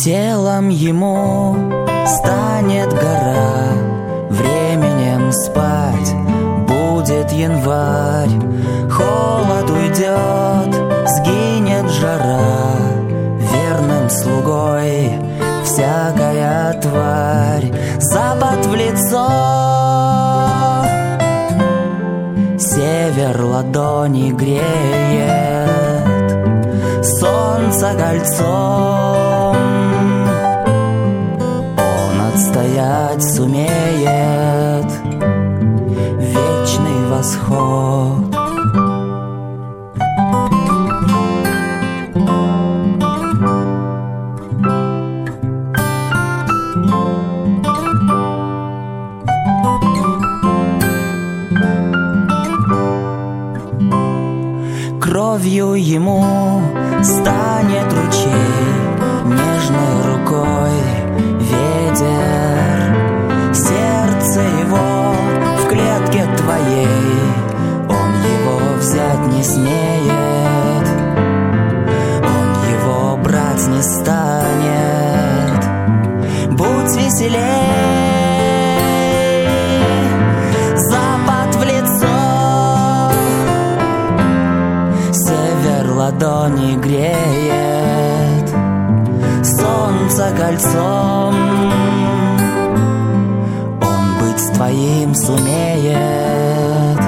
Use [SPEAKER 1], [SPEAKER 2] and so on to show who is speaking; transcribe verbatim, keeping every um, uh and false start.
[SPEAKER 1] Телом ему станет гора, временем спать будет январь. Холод уйдет, сгинет жара, верным слугой всякая тварь. Запад в лицо, север ладони греет, солнце кольцом он отстоять сумеет. Вечный восход. Кровью ему станет ручей, нежной рукой ветер. Сердце его в клетке твоей, он его взять не смеет, он его брать не станет. Будь веселей, запад в лицо, север ладони греет, солнце кольцом он быть твоим сумеет.